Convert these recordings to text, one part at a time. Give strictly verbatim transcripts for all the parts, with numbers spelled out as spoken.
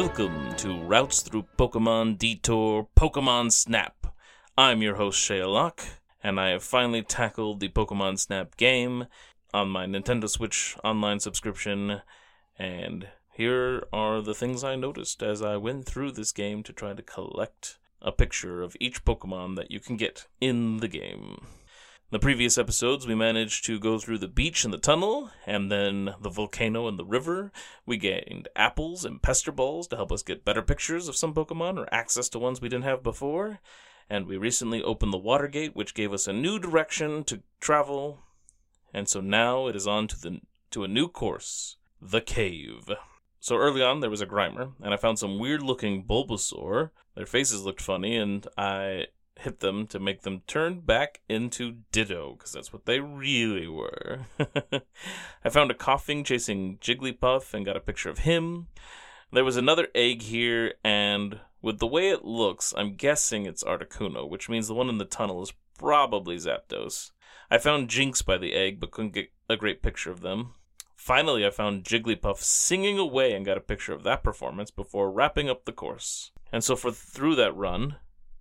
Welcome to Routes Through Pokemon Detour Pokemon Snap. I'm your host Shaylock, and I have finally tackled the Pokemon Snap game on my Nintendo Switch online subscription, and here are the things I noticed as I went through this game to try to collect a picture of each Pokemon that you can get in the game. In the previous episodes, we managed to go through the beach and the tunnel, and then the volcano and the river. We gained apples and pester balls to help us get better pictures of some Pokemon or access to ones we didn't have before. And we recently opened the water gate, which gave us a new direction to travel. And so now it is on to the to a new course, the cave. So early on, there was a Grimer, and I found some weird-looking Bulbasaur. Their faces looked funny, and I hit them to make them turn back into Ditto, because that's what they really were. I found a Coughing chasing Jigglypuff and got a picture of him. There was another egg here, and with the way it looks, I'm guessing it's Articuno, which means the one in the tunnel is probably Zapdos. I found Jinx by the egg, but couldn't get a great picture of them. Finally, I found Jigglypuff singing away and got a picture of that performance before wrapping up the course. And so for through that run,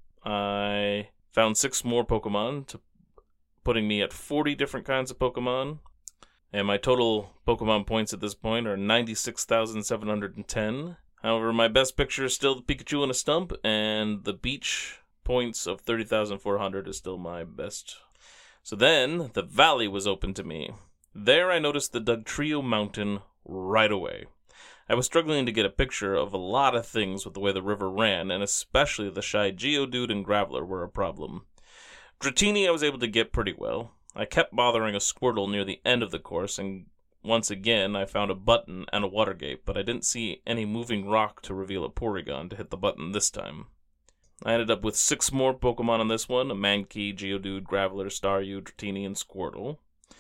I found six more Pokemon, to putting me at forty different kinds of Pokemon. And my total Pokemon points at this point are ninety-six thousand seven hundred ten. However, my best picture is still the Pikachu in a stump, and the beach points of thirty thousand four hundred is still my best. So then, the valley was open to me. There I noticed the Dugtrio Mountain right away. I was struggling to get a picture of a lot of things with the way the river ran, and especially the shy Geodude and Graveler were a problem. Dratini I was able to get pretty well. I kept bothering a Squirtle near the end of the course, and once again I found a button and a water gate, but I didn't see any moving rock to reveal a Porygon to hit the button this time. I ended up with six more Pokemon on this one, a Mankey, Geodude, Graveler, Staryu, Dratini, and Squirtle.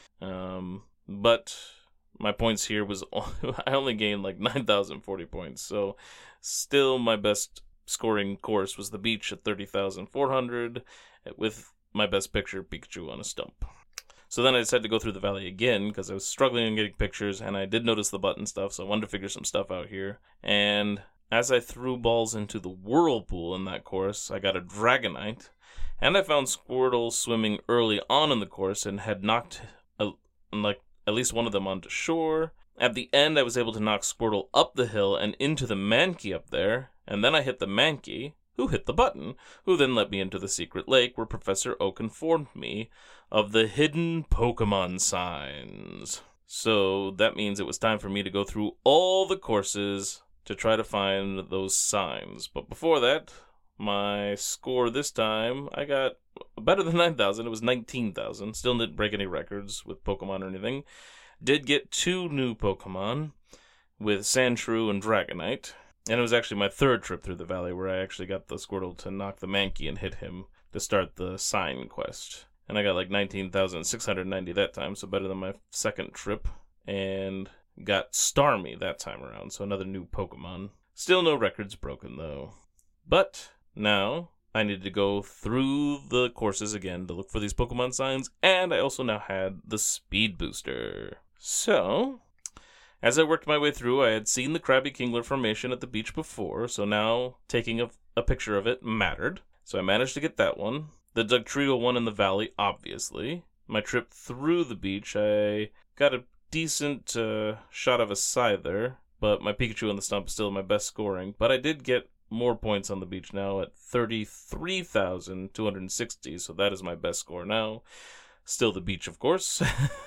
Um, but my points here was, I only gained like nine thousand forty points, so still my best scoring course was the beach at thirty thousand four hundred, with my best picture, Pikachu on a stump. So then I decided to go through the valley again, because I was struggling in getting pictures, and I did notice the button stuff, so I wanted to figure some stuff out here. And as I threw balls into the whirlpool in that course, I got a Dragonite, and I found Squirtle swimming early on in the course and had knocked a, like at least one of them onto shore. At the end, I was able to knock Squirtle up the hill and into the Mankey up there, and then I hit the Mankey, who hit the button, who then led me into the secret lake where Professor Oak informed me of the hidden Pokemon signs. So that means it was time for me to go through all the courses to try to find those signs. But before that, my score this time, I got better than nine thousand. It was nineteen thousand. Still didn't break any records with Pokemon or anything. Did get two new Pokemon with Sandshrew and Dragonite. And it was actually my third trip through the valley where I actually got the Squirtle to knock the Mankey and hit him to start the sign quest. And I got like nineteen thousand six hundred ninety that time, so better than my second trip. And got Starmie that time around, so another new Pokemon. Still no records broken though. But now I needed to go through the courses again to look for these Pokemon signs, and I also now had the Speed Booster. So, as I worked my way through, I had seen the Krabby Kingler formation at the beach before, so now taking a, a picture of it mattered. So I managed to get that one. The Dugtrio one in the valley, obviously. My trip through the beach, I got a decent uh, shot of a Scyther, but my Pikachu in the stump is still my best scoring. But I did get more points on the beach now at thirty-three thousand two hundred sixty, so that is my best score now. Still the beach, of course.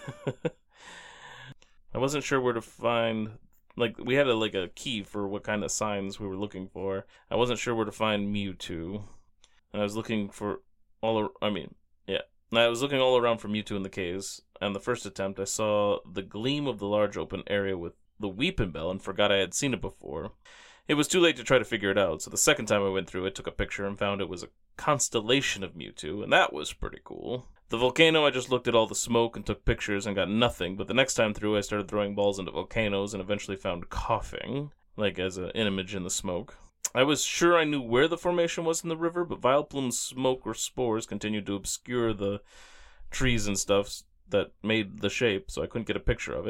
I wasn't sure where to find, like, we had a, like a key for what kind of signs we were looking for. I wasn't sure where to find Mewtwo, and I was looking for all, I mean, yeah, I was looking all around for Mewtwo in the caves. On the first attempt, I saw the gleam of the large open area with the Weepinbell and forgot I had seen it before. It was too late to try to figure it out, so the second time I went through it, took a picture and found it was a constellation of Mewtwo, and that was pretty cool. The volcano, I just looked at all the smoke and took pictures and got nothing, but the next time through I started throwing balls into volcanoes and eventually found Coughing, like as an image in the smoke. I was sure I knew where the formation was in the river, but Vileplume's smoke or spores continued to obscure the trees and stuff that made the shape, so I couldn't get a picture of it.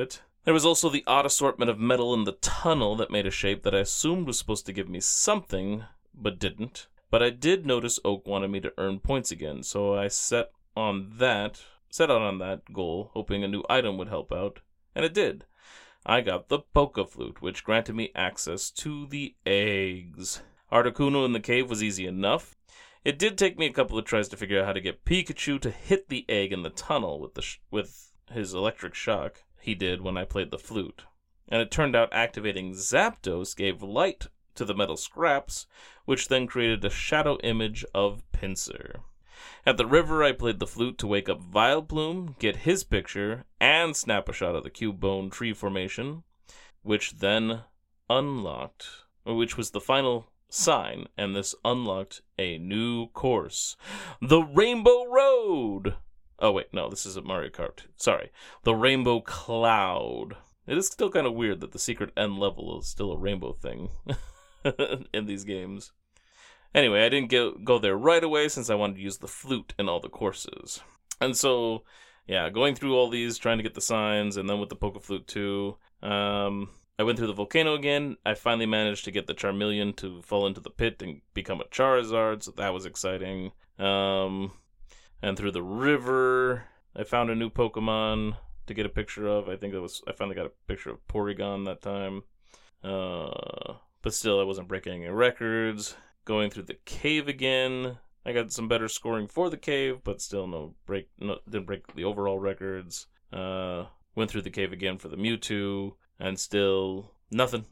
There was also the odd assortment of metal in the tunnel that made a shape that I assumed was supposed to give me something, but didn't. But I did notice Oak wanted me to earn points again, so I set on that, set out on that goal, hoping a new item would help out, and it did. I got the Poke Flute, which granted me access to the eggs. Articuno in the cave was easy enough. It did take me a couple of tries to figure out how to get Pikachu to hit the egg in the tunnel with the sh- with his electric shock he did when I played the flute. And it turned out activating Zapdos gave light to the metal scraps, which then created a shadow image of Pinsir. At the river, I played the flute to wake up Vileplume, get his picture, and snap a shot of the Cubone tree formation, which then unlocked, which was the final sign, and this unlocked a new course. The Rainbow Road! Oh, wait, no, this isn't Mario Kart. Sorry. The Rainbow Cloud. It is still kind of weird that the secret end level is still a rainbow thing in these games. Anyway, I didn't go, go there right away since I wanted to use the flute in all the courses. And so, yeah, going through all these, trying to get the signs, and then with the Poke Flute too. Um, I went through the volcano again. I finally managed to get the Charmeleon to fall into the pit and become a Charizard, so that was exciting. Um... And through the river, I found a new Pokemon to get a picture of. I think it was I finally got a picture of Porygon that time. Uh, but still, I wasn't breaking any records. Going through the cave again, I got some better scoring for the cave, but still no break. No, didn't break the overall records. Uh, went through the cave again for the Mewtwo, and still nothing.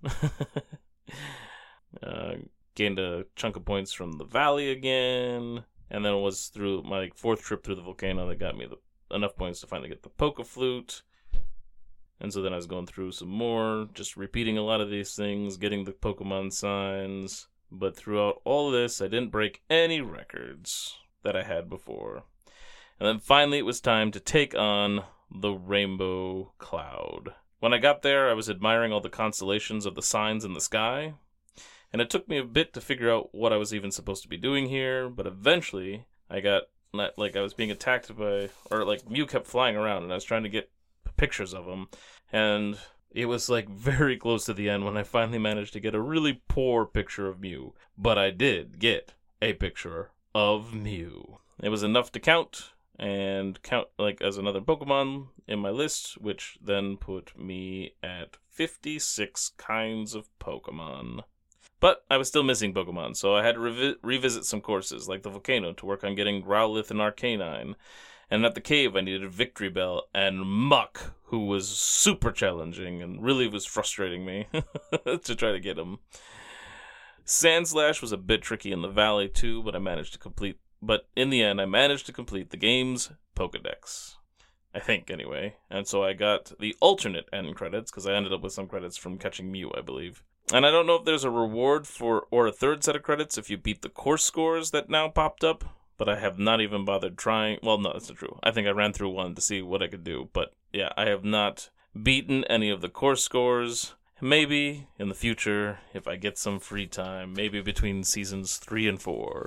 uh, gained a chunk of points from the valley again. And then it was through my fourth trip through the volcano that got me the, enough points to finally get the Poke Flute. And so then I was going through some more, just repeating a lot of these things, getting the Pokemon signs. But throughout all of this, I didn't break any records that I had before. And then finally it was time to take on the Rainbow Cloud. When I got there, I was admiring all the constellations of the signs in the sky. And it took me a bit to figure out what I was even supposed to be doing here, but eventually I got, like, I was being attacked by, or like Mew kept flying around and I was trying to get pictures of him, and it was like very close to the end when I finally managed to get a really poor picture of Mew, but I did get a picture of Mew. It was enough to count, and count, like, as another Pokemon in my list, which then put me at fifty-six kinds of Pokemon. But I was still missing Pokemon, so I had to revi- revisit some courses, like the Volcano, to work on getting Growlithe and Arcanine. And at the cave, I needed Victory Bell and Muck, who was super challenging and really was frustrating me to try to get him. Sandslash was a bit tricky in the valley, too, but I managed to complete... But in the end, I managed to complete the game's Pokedex. I think, anyway. And so I got the alternate end credits, because I ended up with some credits from catching Mew, I believe. And I don't know if there's a reward for or a third set of credits if you beat the course scores that now popped up, but I have not even bothered trying. Well, no, that's not true. I think I ran through one to see what I could do, but yeah, I have not beaten any of the course scores. Maybe in the future, if I get some free time, maybe between seasons three and four.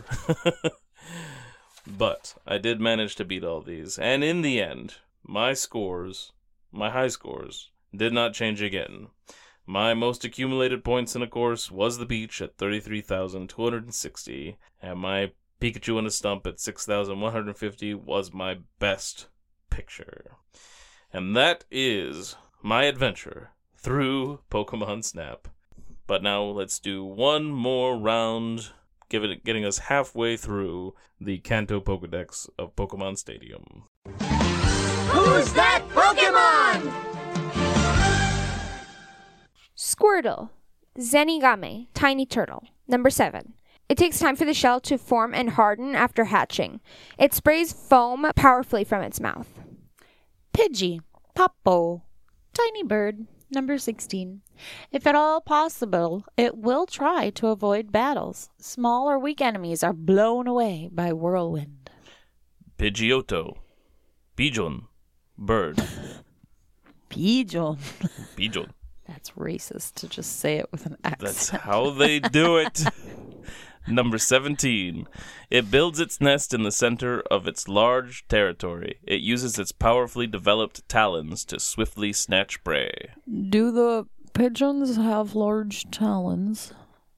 But I did manage to beat all these, and in the end, my scores, my high scores, did not change again. My most accumulated points in a course was the beach at thirty-three thousand two hundred sixty, and my Pikachu in a stump at six thousand one hundred fifty was my best picture. And that is my adventure through Pokemon Snap. But now let's do one more round, give it, getting us halfway through the Kanto Pokedex of Pokemon Stadium. Who's that Pokemon? Squirtle, Zenigame, Tiny Turtle. Number seven. It takes time for the shell to form and harden after hatching. It sprays foam powerfully from its mouth. Pidgey, Poppo, Tiny Bird. Number sixteen. If at all possible, it will try to avoid battles. Small or weak enemies are blown away by whirlwind. Pidgeotto, Pigeon, Bird. Pigeon. Pigeon. That's racist to just say it with an accent. That's how they do it. Number seventeen. It builds its nest in the center of its large territory. It uses its powerfully developed talons to swiftly snatch prey. Do the pigeons have large talons?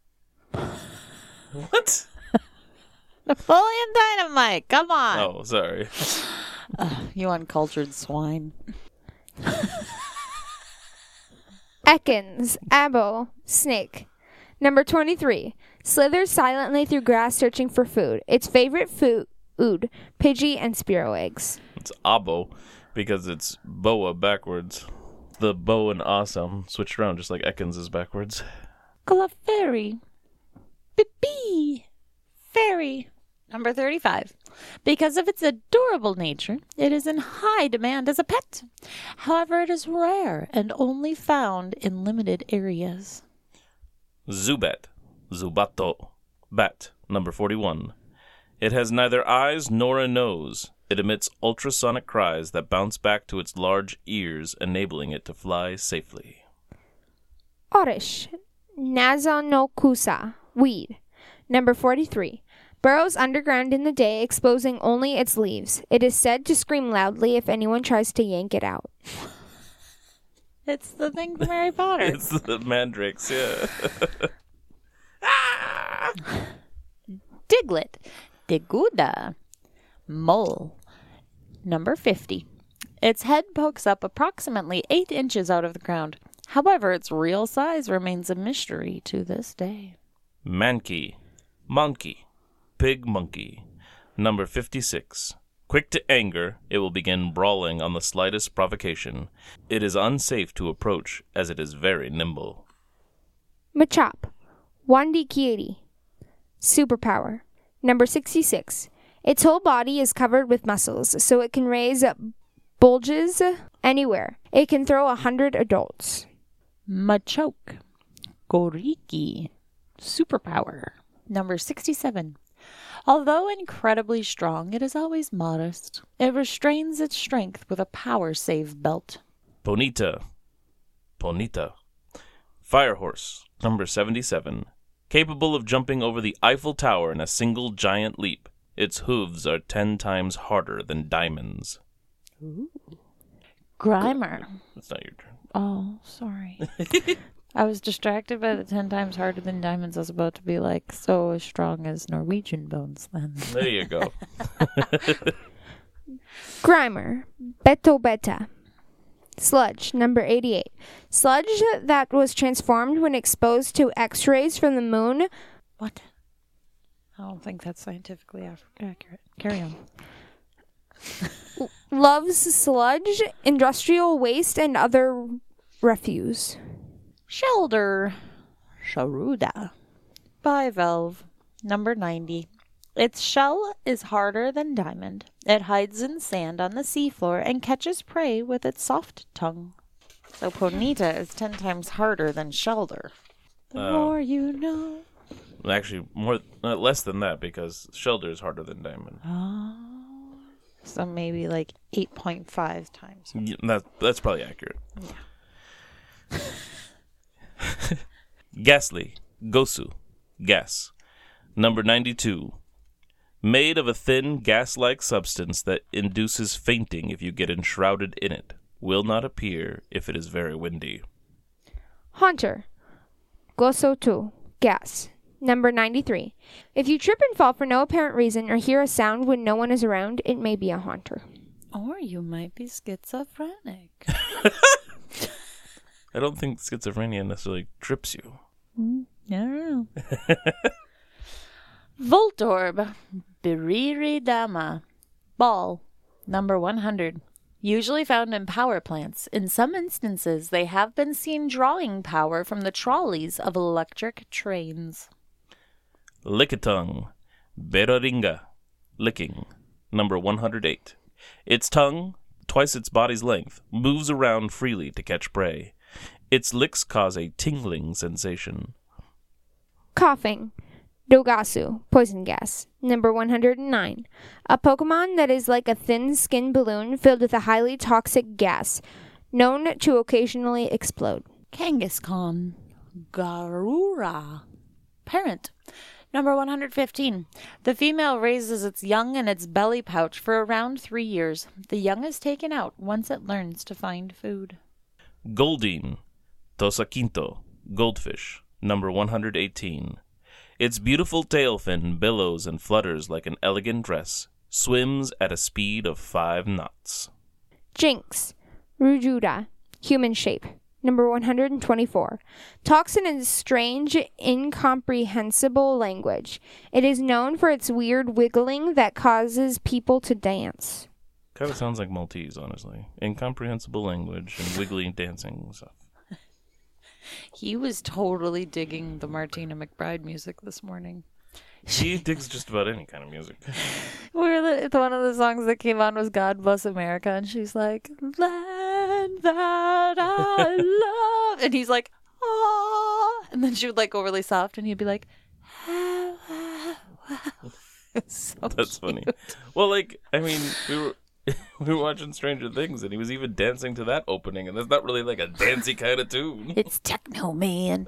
What? Napoleon Dynamite, come on. Oh, sorry. Uh, you uncultured swine. Ekans, abo, snake. Number twenty-three. Slithers silently through grass searching for food. Its favorite food, ood, Pidgey, and Spearow eggs. It's abo because it's boa backwards. The bow and awesome switched around just like Ekans is backwards. Clefairy. Pippi. Fairy. Number thirty-five. Because of its adorable nature, it is in high demand as a pet. However, it is rare and only found in limited areas. Zubat. Zubato. Bat. Number forty-one. It has neither eyes nor a nose. It emits ultrasonic cries that bounce back to its large ears, enabling it to fly safely. Orish, Nasonokusa, weed. Number forty-three. Burrows underground in the day, exposing only its leaves. It is said to scream loudly if anyone tries to yank it out. It's the thing from Harry Potter. It's the mandrakes, yeah. Diglett. Diguda. Mole. Number fifty. Its head pokes up approximately eight inches out of the ground. However, its real size remains a mystery to this day. Mankey. Monkey. Pig monkey. Number fifty-six. Quick to anger, it will begin brawling on the slightest provocation. It is unsafe to approach, as it is very nimble. Machop, Wandikieti, superpower. Number sixty-six. Its whole body is covered with muscles, so it can raise bulges anywhere. It can throw a hundred adults. Machoke. Goriki. Superpower. Number sixty-seven. Although incredibly strong, it is always modest. It restrains its strength with a power save belt. Ponita. Ponita. Firehorse. Number seventy-seven. Capable of jumping over the Eiffel Tower in a single giant leap. Its hooves are ten times harder than diamonds. Ooh. Grimer. That's not your turn. Oh, sorry. I was distracted by the ten times harder than diamonds. I was about to be like, so as strong as Norwegian bones then. There you go. Grimer, Beto Beta. Sludge, number eighty-eight. Sludge that was transformed when exposed to X-rays from the moon. What? I don't think that's scientifically af- accurate. Carry on. Loves sludge, industrial waste, and other refuse. Shelder. Sharuda. Bivalve. Number ninety. Its shell is harder than diamond. It hides in sand on the seafloor and catches prey with its soft tongue. So Ponita is ten times harder than Shelder. The Uh, more you know. Actually, more uh, less than that because Shelder is harder than Diamond. Oh. So maybe like eight point five times. Yeah, that, that's probably accurate. Yeah. Ghastly. Gosu. Gas. Number ninety-two. Made of a thin, gas-like substance that induces fainting if you get enshrouded in it. Will not appear if it is very windy. Haunter. Goso two. Gas. Number ninety-three. If you trip and fall for no apparent reason or hear a sound when no one is around, it may be a haunter. Or you might be schizophrenic. I don't think schizophrenia necessarily trips you. Mm, I don't know. Voltorb. Biriri Dama. Ball. Number one hundred. Usually found in power plants. In some instances, they have been seen drawing power from the trolleys of electric trains. Lickitung. Beraringa. Licking. Number one hundred eight. Its tongue, twice its body's length, moves around freely to catch prey. Its licks cause a tingling sensation. Coughing. Dogasu. Poison gas. Number one hundred nine. A Pokemon that is like a thin skin balloon filled with a highly toxic gas, known to occasionally explode. Kangaskhan. Garura. Parent. Number one hundred fifteen. The female raises its young in its belly pouch for around three years. The young is taken out once it learns to find food. Goldine, Tosa Quinto, goldfish, number one hundred eighteen. Its beautiful tail fin billows and flutters like an elegant dress, swims at a speed of five knots. Jinx, Rujuda, human shape, number one hundred twenty-four. Talks in a strange, incomprehensible language. It is known for its weird wiggling that causes people to dance. Kind of sounds like Maltese, honestly. Incomprehensible language and wiggly dancing stuff. He was totally digging the Martina McBride music this morning. She digs just about any kind of music. Where the, one of the songs that came on was God Bless America, and she's like, land that I love. And he's like, ah. And then she would like go really soft, and he'd be like, ah, ah, ah. So That's cute. funny. Well, like, I mean, we were we were watching Stranger Things, and he was even dancing to that opening, and that's not really like a dancey kind of tune. It's techno, man.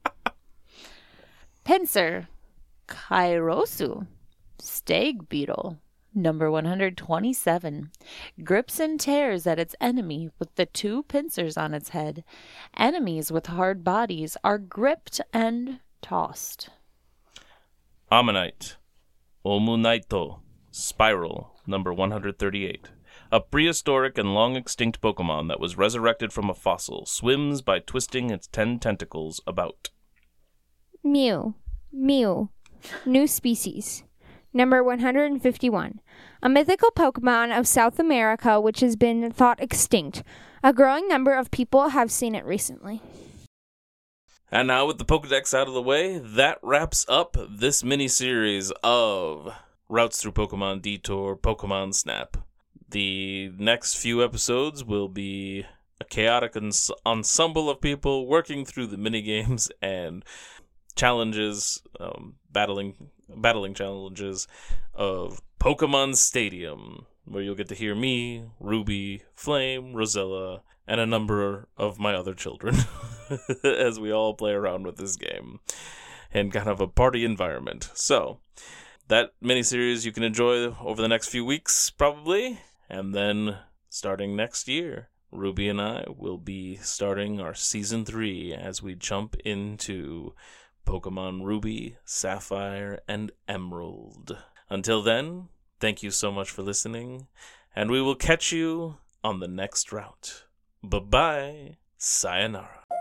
Pincer, Kairosu, stag beetle, number one hundred twenty-seven, grips and tears at its enemy with the two pincers on its head. Enemies with hard bodies are gripped and tossed. Ammonite, Omunaito, spiral, number one hundred thirty-eight. A prehistoric and long-extinct Pokemon that was resurrected from a fossil, swims by twisting its ten tentacles about. Mew, Mew, new species, number one hundred fifty-one. A mythical Pokemon of South America which has been thought extinct. A growing number of people have seen it recently. And now with the Pokedex out of the way, that wraps up this mini-series of Routes Through Pokemon Detour, Pokemon Snap. The next few episodes will be a chaotic ens- ensemble of people working through the minigames and challenges, um, battling battling challenges of Pokemon Stadium, where you'll get to hear me, Ruby, Flame, Rosella, and a number of my other children as we all play around with this game in kind of a party environment. So, that miniseries you can enjoy over the next few weeks, probably. And then, starting next year, Ruby and I will be starting our Season three as we jump into Pokemon Ruby, Sapphire, and Emerald. Until then, thank you so much for listening, and we will catch you on the next route. Bye-bye. Sayonara.